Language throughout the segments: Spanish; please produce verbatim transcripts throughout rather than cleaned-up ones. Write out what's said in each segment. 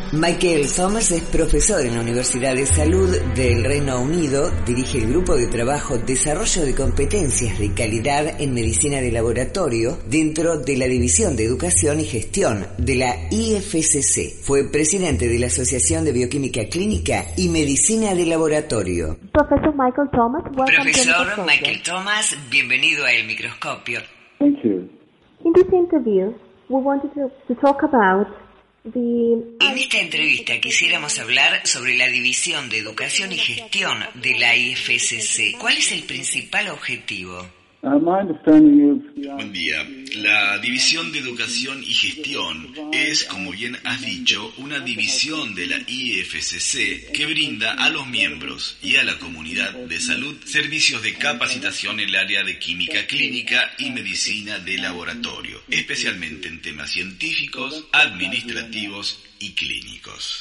Michael Thomas es profesor en la Universidad de Salud del Reino Unido, dirige el grupo de trabajo Desarrollo de Competencias de Calidad en Medicina de Laboratorio dentro de la División de Educación y Gestión de la I F C C. Fue presidente de la Asociación de Bioquímica Clínica y Medicina de Laboratorio. Profesor Michael Thomas, Profesor Michael Thomas, bienvenido a El Microscopio. Thank you. In this interview, we wanted to, to talk about En esta entrevista quisiéramos hablar sobre la División de Educación y Gestión de la I F C C. ¿Cuál es el principal objetivo? Uh, my understanding is... Buen día. La División de Educación y Gestión es, como bien has dicho, una división de la I F C C que brinda a los miembros y a la comunidad de salud servicios de capacitación en el área de química clínica y medicina de laboratorio, especialmente en temas científicos, administrativos y clínicos.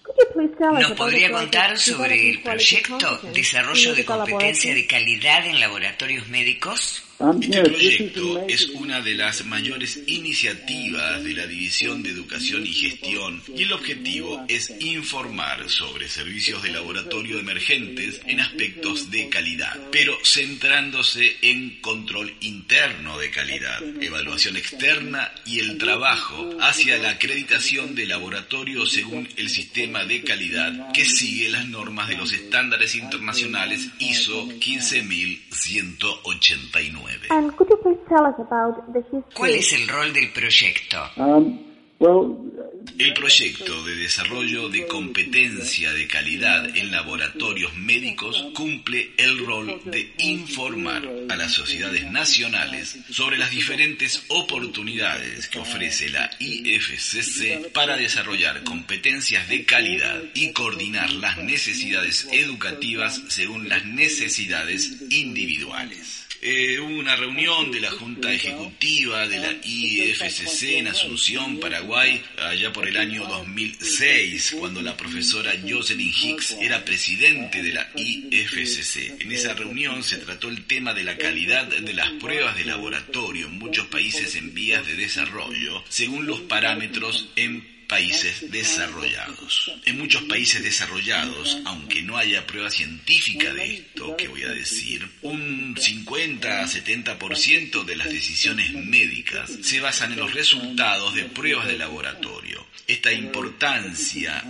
¿Nos podría contar sobre el proyecto Desarrollo de Competencia de Calidad en Laboratorios Médicos? Este proyecto es una de las mayores iniciativas de la División de Educación y Gestión y el objetivo es informar sobre servicios de laboratorio emergentes en aspectos de calidad, pero centrándose en control interno de calidad, evaluación externa y el trabajo hacia la acreditación de laboratorio según el sistema de calidad que sigue las normas de los estándares internacionales I S O quince mil ciento ochenta y nueve. And could you please tell us about the history? ¿Cuál es el rol del proyecto? Um, well, El proyecto de desarrollo de competencia de calidad en laboratorios médicos cumple el rol de informar a las sociedades nacionales sobre las diferentes oportunidades que ofrece la I F C C para desarrollar competencias de calidad y coordinar las necesidades educativas según las necesidades individuales. Eh, hubo una reunión de la Junta Ejecutiva de la I F C C en Asunción, Paraguay, allá por el año dos mil seis, cuando la profesora Jocelyn Hicks era presidente de la I F C C. En esa reunión se trató el tema de la calidad de las pruebas de laboratorio en muchos países en vías de desarrollo, según los parámetros en países desarrollados. En muchos países desarrollados, aunque no haya prueba científica de esto que voy a decir, un cincuenta a setenta por ciento de las decisiones médicas se basan en los resultados de pruebas de laboratorio. Esta importancia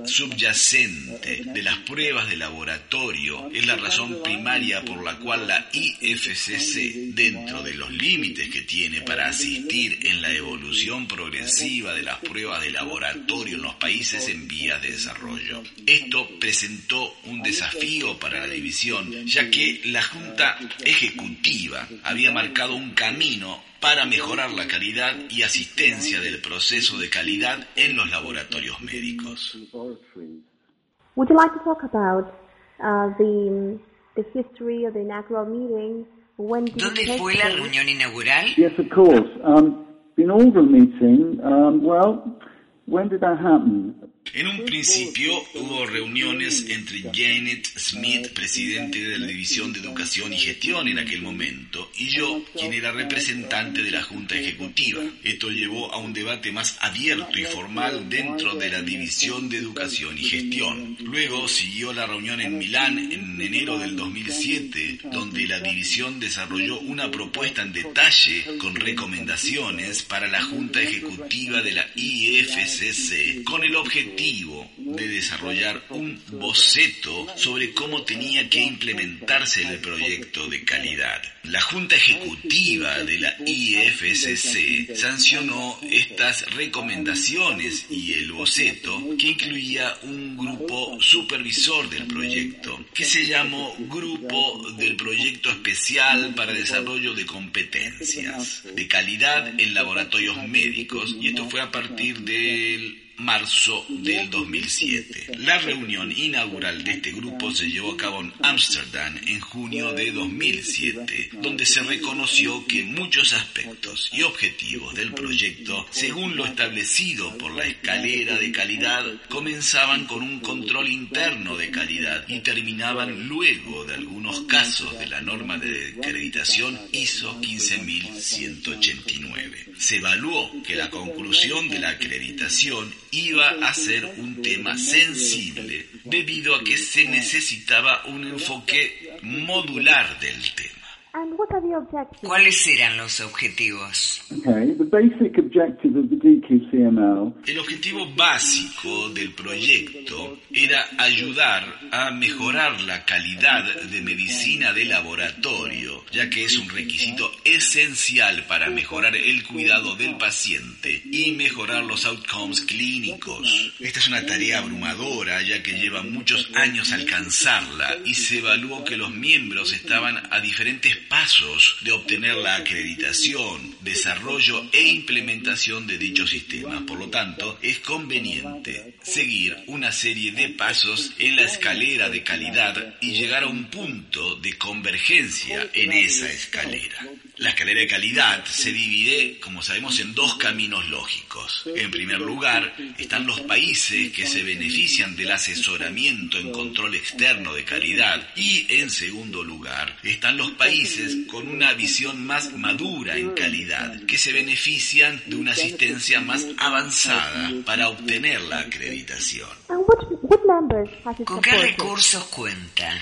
subyacente de las pruebas de laboratorio es la razón primaria por la cual la I F C C, dentro de los límites que tiene para asistir en la evolución progresiva de las pruebas de laboratorio en los países en vías de desarrollo. Esto presentó un desafío para la división, ya que la Junta Ejecutiva había marcado un camino para mejorar la calidad y asistencia del proceso de calidad en los laboratorios médicos. Would you like to talk about uh, the the history of the inaugural meeting? When did ¿Dónde it take fue la place? reunión inaugural? yes, of course. Um, the inaugural meeting, um, well, when did that happen? En un principio hubo reuniones entre Janet Smith, presidente de la División de Educación y Gestión en aquel momento, y yo, quien era representante de la Junta Ejecutiva. Esto llevó a un debate más abierto y formal dentro de la División de Educación y Gestión. Luego siguió la reunión en Milán en enero del dos mil siete, donde la división desarrolló una propuesta en detalle con recomendaciones para la Junta Ejecutiva de la I F C C, con el objetivo de desarrollar un boceto sobre cómo tenía que implementarse el proyecto de calidad. La Junta Ejecutiva de la I F C C sancionó estas recomendaciones y el boceto, que incluía un grupo supervisor del proyecto, que se llamó Grupo del Proyecto Especial para Desarrollo de Competencias de Calidad en Laboratorios Médicos, y esto fue a partir del marzo del dos mil siete. La reunión inaugural de este grupo se llevó a cabo en Ámsterdam en junio de dos mil siete, donde se reconoció que muchos aspectos y objetivos del proyecto, según lo establecido por la escalera de calidad, comenzaban con un control interno de calidad y terminaban luego de algunos casos de la norma de acreditación I S O quince mil ciento ochenta y nueve. Se evaluó que la conclusión de la acreditación iba a ser un tema sensible debido a que se necesitaba un enfoque modular del tema. And what are the objectives? ¿Cuáles eran los objetivos? Okay, the basic objective of the D Q C M L. El objetivo básico del proyecto era ayudar a mejorar la calidad de medicina de laboratorio, ya que es un requisito esencial para mejorar el cuidado del paciente y mejorar los outcomes clínicos. Esta es una tarea abrumadora, ya que lleva muchos años alcanzarla y se evaluó que los miembros estaban a diferentes pasos de obtener la acreditación, desarrollo e implementación de dicho sistema. Por lo tanto, es conveniente seguir una serie de pasos en la escalera de calidad y llegar a un punto de convergencia en esa escalera. La escalera de calidad se divide, como sabemos, en dos caminos lógicos. En primer lugar, están los países que se benefician del asesoramiento en control externo de calidad y, en segundo lugar, están los países con una visión más madura en calidad, que se benefician de una asistencia más avanzada para obtener la acreditación. And what, what members has it ¿Con qué supported? recursos cuenta?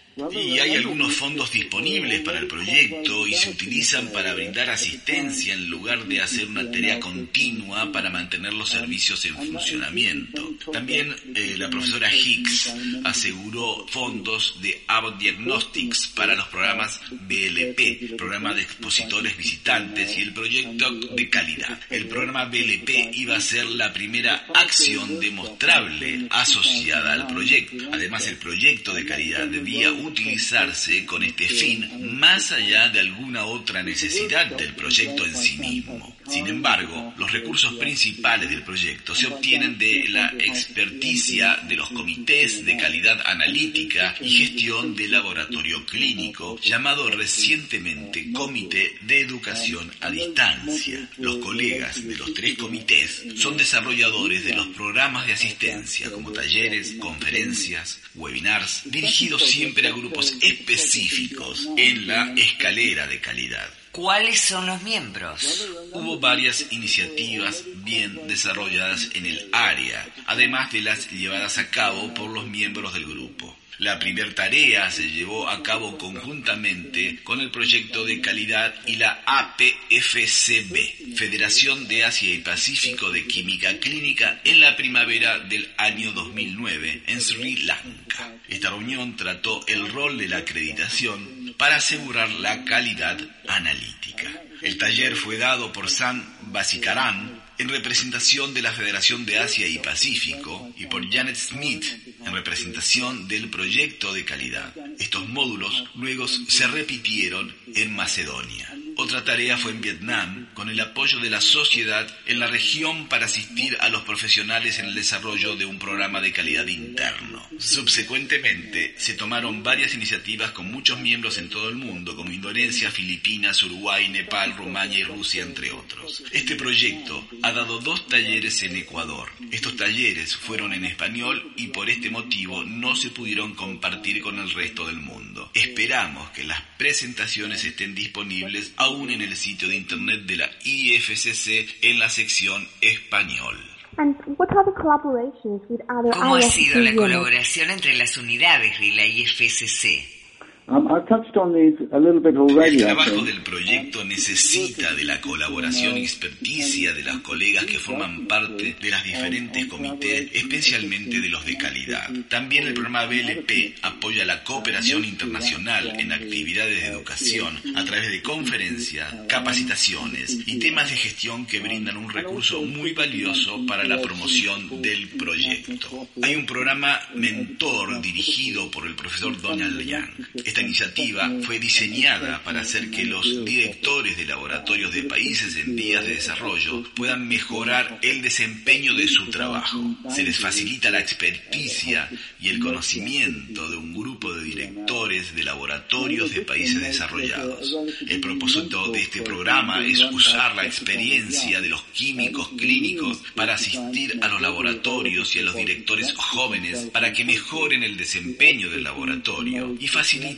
Y hay algunos fondos disponibles para el proyecto y se utilizan para brindar asistencia en lugar de hacer una tarea continua para mantener los servicios en funcionamiento. También eh, la profesora Hicks aseguró fondos de Abbott Diagnostics para los programas B L P, programa de expositores visitantes, y el proyecto de calidad. El programa B L P iba a ser la primera acción demostrable asociada al proyecto. Además, el proyecto de calidad debía utilizarse con este fin más allá de alguna otra necesidad del proyecto en sí mismo. Sin embargo, los recursos principales del proyecto se obtienen de la experticia de los comités de calidad analítica y gestión de laboratorio clínico, llamado recientemente Comité de Educación a Distancia. Los colegas de los tres comités son desarrolladores de los programas de asistencia, como talleres, conferencias, webinars, dirigidos siempre a grupos específicos en la escalera de calidad. ¿Cuáles son los miembros? Hubo varias iniciativas bien desarrolladas en el área, además de las llevadas a cabo por los miembros del grupo. La primera tarea se llevó a cabo conjuntamente con el proyecto de calidad y la A P F C B, Federación de Asia y Pacífico de Química Clínica, en la primavera del año dos mil nueve en Sri Lanka. Esta reunión trató el rol de la acreditación para asegurar la calidad analítica. El taller fue dado por Sam Basikaran en representación de la Federación de Asia y Pacífico y por Janet Smith en representación del proyecto de calidad. Estos módulos luego se repitieron en Macedonia. Otra tarea fue en Vietnam, con el apoyo de la sociedad en la región para asistir a los profesionales en el desarrollo de un programa de calidad interno. Subsecuentemente, se tomaron varias iniciativas con muchos miembros en todo el mundo, como Indonesia, Filipinas, Uruguay, Nepal, Rumania y Rusia, entre otros. Este proyecto ha dado dos talleres en Ecuador. Estos talleres fueron en español y por este motivo no se pudieron compartir con el resto del mundo. Esperamos que las presentaciones estén disponibles aún en el sitio de internet de la I F C C en la sección español. And what are the collaborations with other ¿Cómo ha I F C C sido la units? colaboración entre las unidades de la I F C C? Um, I've touched on these a little bit already, El I trabajo think. del proyecto necesita de la colaboración y experticia de las colegas que forman parte de las diferentes comités, especialmente de los de calidad. También el programa B L P apoya la cooperación internacional en actividades de educación a través de conferencias, capacitaciones y temas de gestión que brindan un recurso muy valioso para la promoción del proyecto. Hay un programa mentor dirigido por el profesor Donald Young. Esta iniciativa fue diseñada para hacer que los directores de laboratorios de países en vías de desarrollo puedan mejorar el desempeño de su trabajo. Se les facilita la experticia y el conocimiento de un grupo de directores de laboratorios de países desarrollados. El propósito de este programa es usar la experiencia de los químicos clínicos para asistir a los laboratorios y a los directores jóvenes para que mejoren el desempeño del laboratorio y faciliten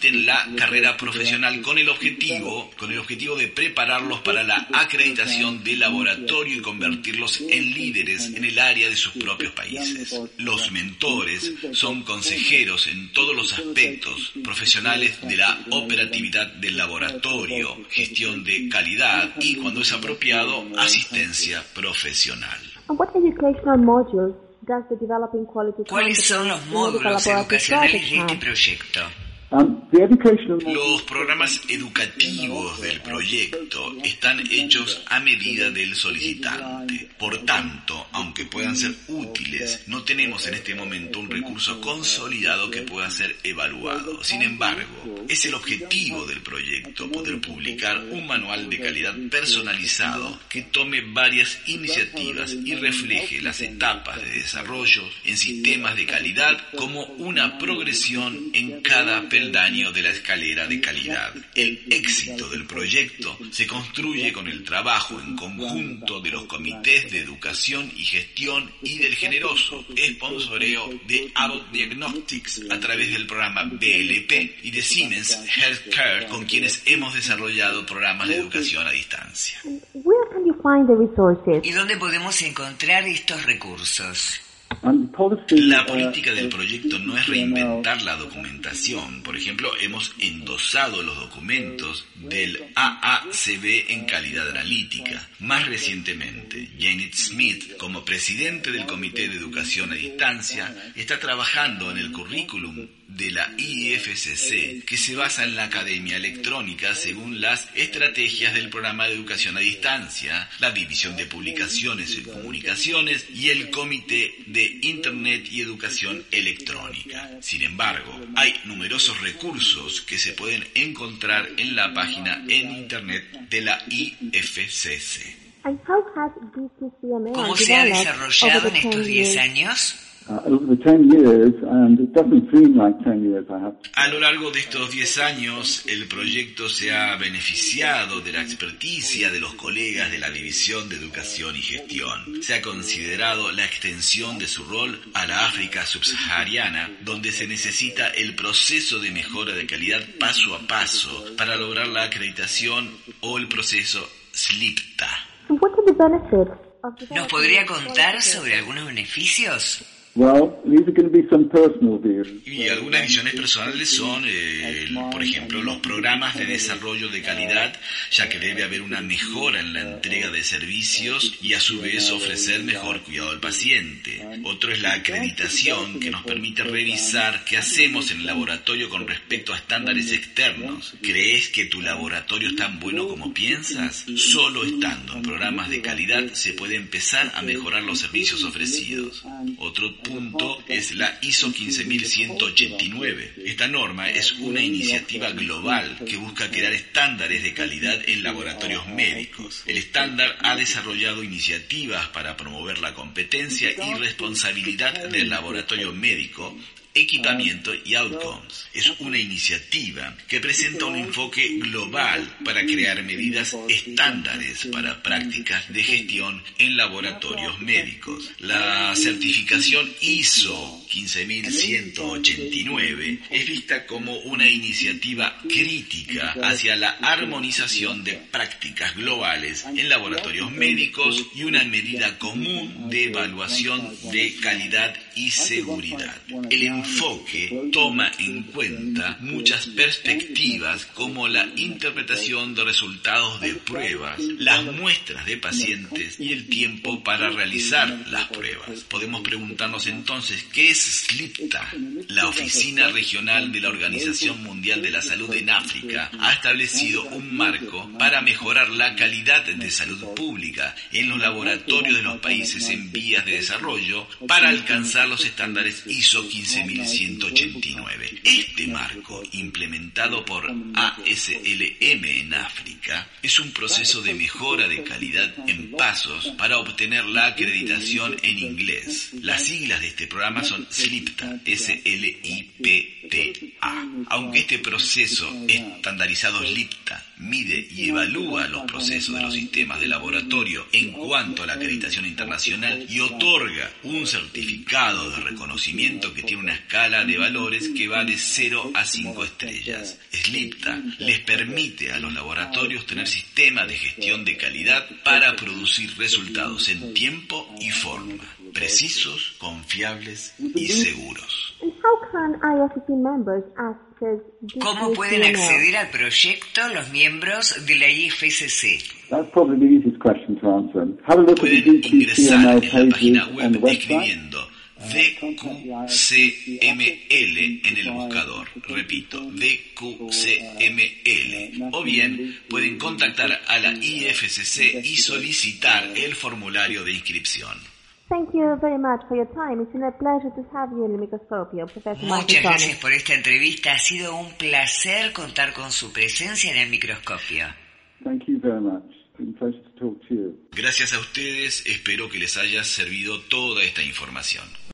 compiten la carrera profesional con el objetivo, con el objetivo de prepararlos para la acreditación de laboratorio y convertirlos en líderes en el área de sus propios países. Los mentores son consejeros en todos los aspectos profesionales de la operatividad del laboratorio, gestión de calidad y, cuando es apropiado, asistencia profesional. ¿Cuáles son los módulos educacionales de este proyecto? Los programas educativos del proyecto están hechos a medida del solicitante. Por tanto, aunque puedan ser útiles, no tenemos en este momento un recurso consolidado que pueda ser evaluado. Sin embargo, es el objetivo del proyecto poder publicar un manual de calidad personalizado que tome varias iniciativas y refleje las etapas de desarrollo en sistemas de calidad como una progresión en cada peldaño de la escalera de calidad. El éxito del proyecto se construye con el trabajo en conjunto de los comités de educación y gestión y del generoso sponsoreo de Abbott Diagnostics a través del programa B L P y de Siemens Healthcare, con quienes hemos desarrollado programas de educación a distancia. ¿Y dónde podemos encontrar estos recursos? La política del proyecto no es reinventar la documentación. Por ejemplo, hemos endosado los documentos del A A C B en calidad analítica. Más recientemente, Janet Smith, como presidente del Comité de Educación a Distancia, está trabajando en el currículum de la I F C C, que se basa en la academia electrónica según las estrategias del programa de educación a distancia, la división de publicaciones y comunicaciones y el comité de Internet y educación electrónica. Sin embargo, hay numerosos recursos que se pueden encontrar en la página en Internet de la I F C C. ¿Cómo se ha desarrollado en estos diez años? A lo largo de estos diez años, el proyecto se ha beneficiado de la experticia de los colegas de la División de Educación y Gestión. Se ha considerado la extensión de su rol a la África subsahariana, donde se necesita el proceso de mejora de calidad paso a paso para lograr la acreditación, o el proceso SLIPTA. ¿Nos podría contar sobre algunos beneficios? Y algunas visiones personales son, eh, por ejemplo, los programas de desarrollo de calidad, ya que debe haber una mejora en la entrega de servicios y a su vez ofrecer mejor cuidado al paciente. Otro es la acreditación, que nos permite revisar qué hacemos en el laboratorio con respecto a estándares externos. ¿Crees que tu laboratorio es tan bueno como piensas? Solo estando en programas de calidad se puede empezar a mejorar los servicios ofrecidos. Otro punto es la I S O quince mil ciento ochenta y nueve. Esta norma es una iniciativa global que busca crear estándares de calidad en laboratorios médicos. El estándar ha desarrollado iniciativas para promover la competencia y responsabilidad del laboratorio médico, equipamiento y outcomes. Es una iniciativa que presenta un enfoque global para crear medidas estándares para prácticas de gestión en laboratorios médicos. La certificación I S O quince mil ciento ochenta y nueve es vista como una iniciativa crítica hacia la armonización de prácticas globales en laboratorios médicos y una medida común de evaluación de calidad y seguridad. El enfoque toma en cuenta muchas perspectivas como la interpretación de resultados de pruebas, las muestras de pacientes y el tiempo para realizar las pruebas. Podemos preguntarnos entonces, ¿qué es SLIPTA? La Oficina Regional de la Organización Mundial de la Salud en África ha establecido un marco para mejorar la calidad de salud pública en los laboratorios de los países en vías de desarrollo para alcanzar los estándares I S O quince mil ciento ochenta y nueve. Este marco, implementado por A S L M en África, es un proceso de mejora de calidad en pasos para obtener la acreditación en inglés. Las siglas de este programa son SLIPTA, S L I P T A. Aunque este proceso estandarizado SLIPTA mide y evalúa los procesos de los sistemas de laboratorio en cuanto a la acreditación internacional y otorga un certificado de reconocimiento que tiene una escala de valores que va de cero a cinco estrellas. SLIPTA les permite a los laboratorios tener sistemas de gestión de calidad para producir resultados en tiempo y forma, precisos, confiables y seguros. ¿Cómo pueden acceder al proyecto los miembros de la I F C C? Pueden ingresar en la página web escribiendo D Q C M L en el buscador. Repito, D Q C M L. O bien pueden contactar a la I F C C y solicitar el formulario de inscripción. Thank you very much for your time. It's been a pleasure to have you in the Microscopio, Professor Muchas gracias por esta entrevista. Ha sido un placer contar con su presencia en el Microscopio. Thank you very much. It's been a pleasure to talk to you. Gracias a ustedes. Espero que les haya servido toda esta información.